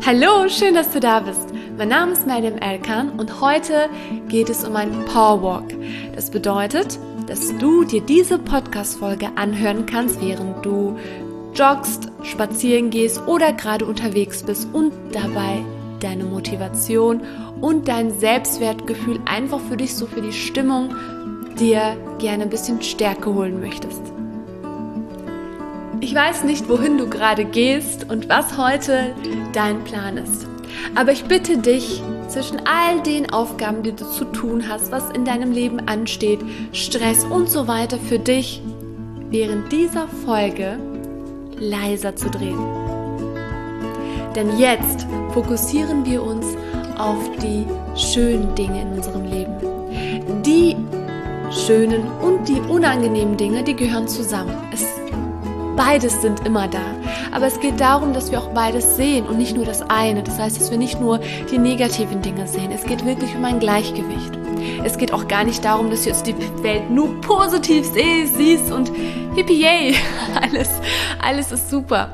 Hallo, schön, dass du da bist. Mein Name ist Meryem Erkan und heute geht es um einen Powerwalk. Das bedeutet, dass du dir diese Podcast-Folge anhören kannst, während du joggst, spazieren gehst oder gerade unterwegs bist und dabei deine Motivation und dein Selbstwertgefühl einfach für dich, so für die Stimmung, dir gerne ein bisschen Stärke holen möchtest. Ich weiß nicht, wohin du gerade gehst und was heute dein Plan ist. Aber ich bitte dich, zwischen all den Aufgaben, die du zu tun hast, was in deinem Leben ansteht, Stress und so weiter für dich, während dieser Folge leiser zu drehen. Denn jetzt fokussieren wir uns auf die schönen Dinge in unserem Leben. Die schönen und die unangenehmen Dinge, die gehören zusammen. Beides sind immer da. Aber es geht darum, dass wir auch beides sehen und nicht nur das eine. Das heißt, dass wir nicht nur die negativen Dinge sehen. Es geht wirklich um ein Gleichgewicht. Es geht auch gar nicht darum, dass du jetzt die Welt nur positiv siehst und hippie yay, alles ist super.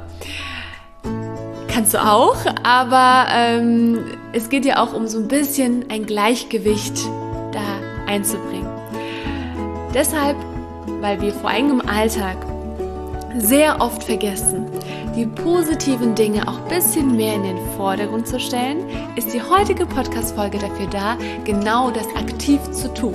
Kannst du auch, aber es geht ja auch um so ein bisschen ein Gleichgewicht da einzubringen. Deshalb, weil wir vor allem im Alltag sehr oft vergessen, die positiven Dinge auch ein bisschen mehr in den Vordergrund zu stellen, ist die heutige Podcast-Folge dafür da, genau das aktiv zu tun.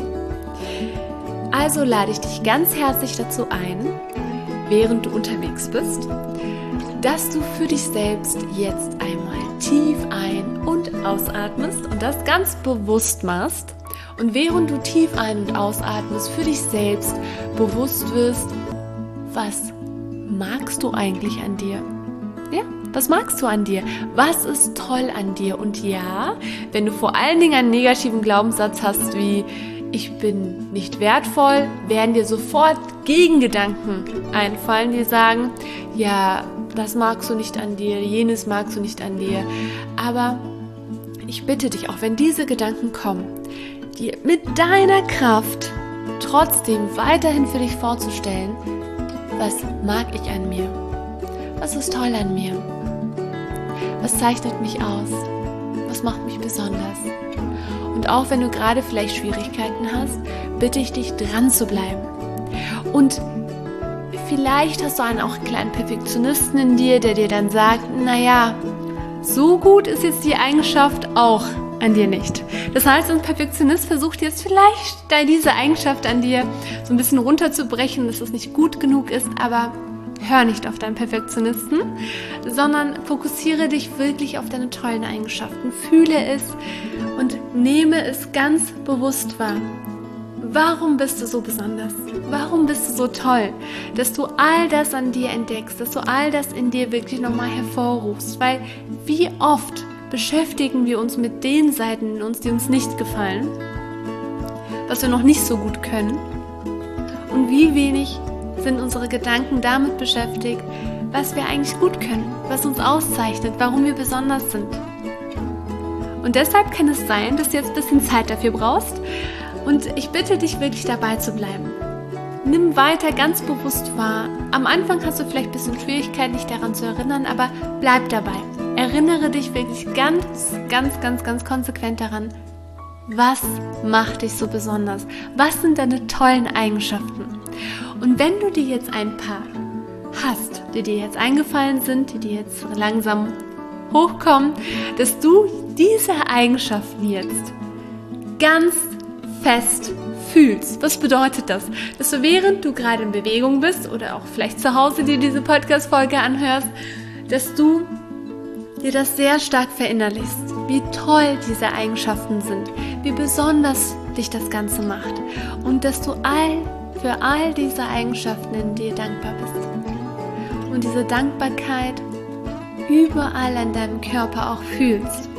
Also lade ich dich ganz herzlich dazu ein, während du unterwegs bist, dass du für dich selbst jetzt einmal tief ein- und ausatmest und das ganz bewusst machst. Und während du tief ein- und ausatmest, für dich selbst bewusst wirst, was magst du eigentlich an dir? Ja, was magst du an dir? Was ist toll an dir? Und ja, wenn du vor allen Dingen einen negativen Glaubenssatz hast wie ich bin nicht wertvoll, werden dir sofort Gegengedanken einfallen, die sagen, ja, das magst du nicht an dir, jenes magst du nicht an dir. Aber ich bitte dich, auch wenn diese Gedanken kommen, dir mit deiner Kraft trotzdem weiterhin für dich vorzustellen, was mag ich an mir? Was ist toll an mir? Was zeichnet mich aus? Was macht mich besonders? Und auch wenn du gerade vielleicht Schwierigkeiten hast, bitte ich dich, dran zu bleiben. Und vielleicht hast du auch einen kleinen Perfektionisten in dir, der dir dann sagt, naja, so gut ist jetzt die Eigenschaft auch an dir nicht. Das heißt, ein Perfektionist versucht jetzt vielleicht diese Eigenschaft an dir so ein bisschen runterzubrechen, dass es nicht gut genug ist, aber hör nicht auf deinen Perfektionisten, sondern fokussiere dich wirklich auf deine tollen Eigenschaften. Fühle es und nehme es ganz bewusst wahr. Warum bist du so besonders? Warum bist du so toll? Dass du all das an dir entdeckst, dass du all das in dir wirklich nochmal hervorrufst, weil wie oft beschäftigen wir uns mit den Seiten in uns, die uns nicht gefallen, was wir noch nicht so gut können, und wie wenig sind unsere Gedanken damit beschäftigt, was wir eigentlich gut können, was uns auszeichnet, warum wir besonders sind. Und deshalb kann es sein, dass du jetzt ein bisschen Zeit dafür brauchst und ich bitte dich wirklich dabei zu bleiben. Nimm weiter ganz bewusst wahr. Am Anfang hast du vielleicht ein bisschen Schwierigkeit, dich daran zu erinnern, aber bleib dabei. Erinnere dich wirklich ganz konsequent daran, was macht dich so besonders? Was sind deine tollen Eigenschaften? Und wenn du dir jetzt ein paar hast, die dir jetzt eingefallen sind, die dir jetzt langsam hochkommen, dass du diese Eigenschaften jetzt ganz fest fühlst. Was bedeutet das? Dass du, während du gerade in Bewegung bist oder auch vielleicht zu Hause dir diese Podcast-Folge anhörst, dass du dir das sehr stark verinnerlichst, wie toll diese Eigenschaften sind, wie besonders dich das Ganze macht und dass du für all diese Eigenschaften in dir dankbar bist. Und diese Dankbarkeit überall an deinem Körper auch fühlst.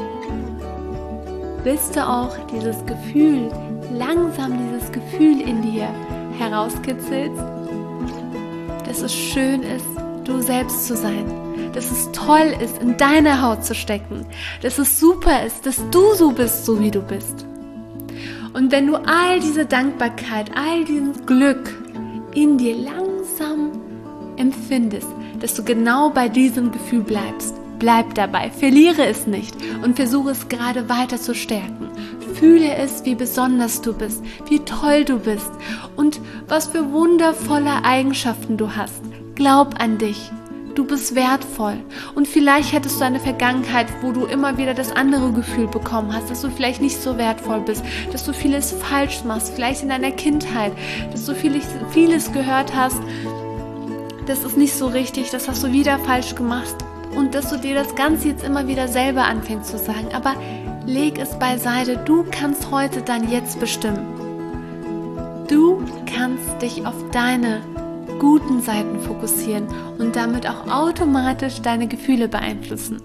Bis du auch dieses Gefühl, langsam dieses Gefühl in dir herauskitzelst, dass es schön ist, du selbst zu sein. Dass es toll ist, in deine Haut zu stecken. Dass es super ist, dass du so bist, so wie du bist. Und wenn du all diese Dankbarkeit, all dieses Glück in dir langsam empfindest, dass du genau bei diesem Gefühl bleibst, bleib dabei, verliere es nicht und versuche es gerade weiter zu stärken. Fühle es, wie besonders du bist, wie toll du bist und was für wundervolle Eigenschaften du hast. Glaub an dich. Du bist wertvoll und vielleicht hattest du eine Vergangenheit, wo du immer wieder das andere Gefühl bekommen hast, dass du vielleicht nicht so wertvoll bist, dass du vieles falsch machst, vielleicht in deiner Kindheit, dass du vieles gehört hast, das ist nicht so richtig, das hast du wieder falsch gemacht und dass du dir das Ganze jetzt immer wieder selber anfängst zu sagen, aber leg es beiseite, du kannst heute dein Jetzt bestimmen. Du kannst dich auf deine guten Seiten fokussieren und damit auch automatisch deine Gefühle beeinflussen.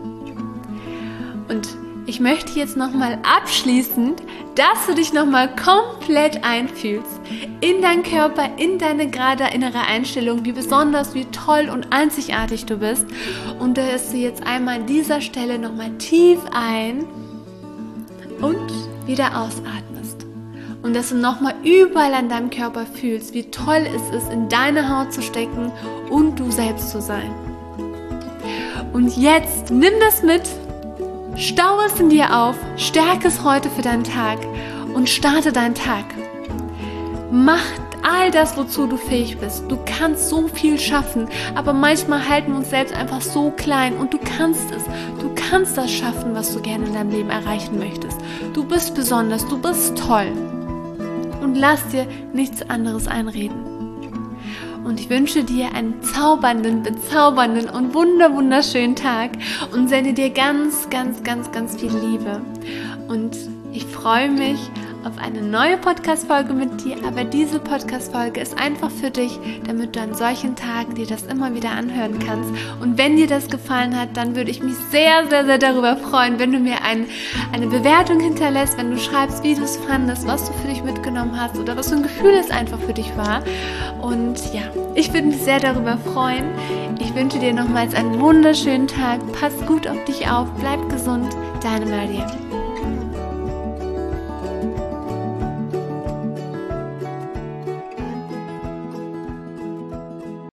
Und ich möchte jetzt nochmal abschließend, dass du dich nochmal komplett einfühlst in deinen Körper, in deine gerade innere Einstellung, wie besonders, wie toll und einzigartig du bist und dass du jetzt einmal an dieser Stelle nochmal tief ein und wieder ausatmest. Und dass du nochmal überall an deinem Körper fühlst, wie toll es ist, in deine Haut zu stecken und du selbst zu sein. Und jetzt nimm das mit, stau es in dir auf, stärke es heute für deinen Tag und starte deinen Tag. Mach all das, wozu du fähig bist. Du kannst so viel schaffen, aber manchmal halten wir uns selbst einfach so klein und du kannst es. Du kannst das schaffen, was du gerne in deinem Leben erreichen möchtest. Du bist besonders, du bist toll. Und lass dir nichts anderes einreden. Und ich wünsche dir einen zaubernden, bezaubernden und wunderschönen Tag und sende dir ganz viel Liebe. Und ich freue mich auf eine neue Podcast-Folge mit dir, aber diese Podcast-Folge ist einfach für dich, damit du an solchen Tagen dir das immer wieder anhören kannst. Und wenn dir das gefallen hat, dann würde ich mich sehr darüber freuen, wenn du mir eine Bewertung hinterlässt, wenn du schreibst, wie du es fandest, was du für dich mitgenommen hast oder was für ein Gefühl es einfach für dich war. Und ja, ich würde mich sehr darüber freuen. Ich wünsche dir nochmals einen wunderschönen Tag. Pass gut auf dich auf, bleib gesund. Deine Maria.